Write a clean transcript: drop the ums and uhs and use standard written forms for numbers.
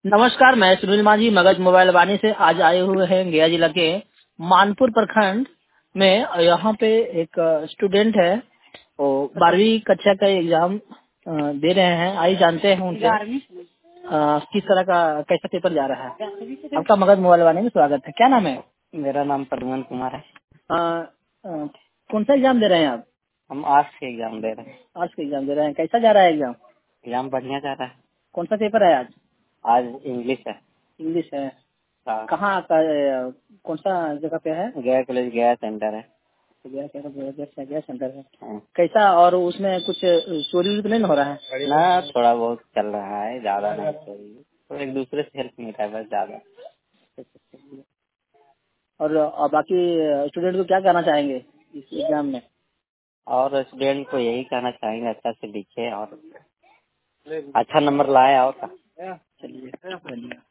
नमस्कार, मैं सुनील माझी मगध मोबाइल वाणी से आज आए हुए हैं गया जिला के मानपुर प्रखंड में। यहाँ पे एक स्टूडेंट है, वो 12वीं कक्षा का एग्जाम दे रहे हैं। आइए जानते हैं उनसे किस तरह का कैसा पेपर जा रहा है। आपका मगध मोबाइल वाणी में स्वागत है। क्या नाम है? मेरा नाम प्रद्युमन कुमार है। कौन सा एग्जाम दे रहे हैं आप? हम आर्ट्स के एग्जाम दे रहे हैं। आर्ट्स का एग्जाम दे रहे हैं। कैसा जा रहा है एग्जाम? एग्जाम बढ़िया जा रहा है। कौन सा पेपर है आज? आज इंग्लिश है। इंग्लिश है। हाँ। कहाँ का कौन सा जगह पे है? गया कॉलेज गया सेंटर है। गया सेंटर है। हाँ। कैसा, और उसमें कुछ चोरी तो नहीं हो रहा है? ना, थोड़ा बहुत चल रहा है, ज्यादा नहीं चोरी। तो एक दूसरे से हेल्प मिल रहा है, बस ज्यादा। और बाकी स्टूडेंट को क्या कहना चाहेंगे इस एग्जाम में? और स्टूडेंट को यही कहना चाहेंगे, अच्छा से लिखे और अच्छा नंबर लाए। और चलिए, धन्यवाद।